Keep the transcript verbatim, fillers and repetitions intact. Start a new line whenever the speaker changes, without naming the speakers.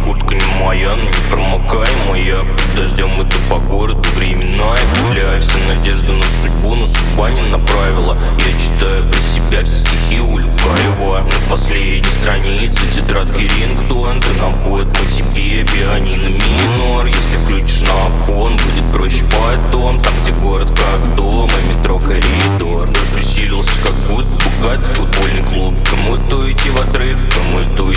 куртка не моя, но не промокаемая. Под дождем иду по городу временная. Гуляю, все надежды на судьбу, но судьба не направила. Я читаю про себя все стихи Улюкаева. На последней странице тетрадки рингтон. Ты нам код, мы тебе пианино минор. Если включишь на фон, будет проще потом. Там, где город как дом, и метро коридор. Дождь усилился, как будто богатый футбольный клуб. Кому-то идти в отрыв, кому-то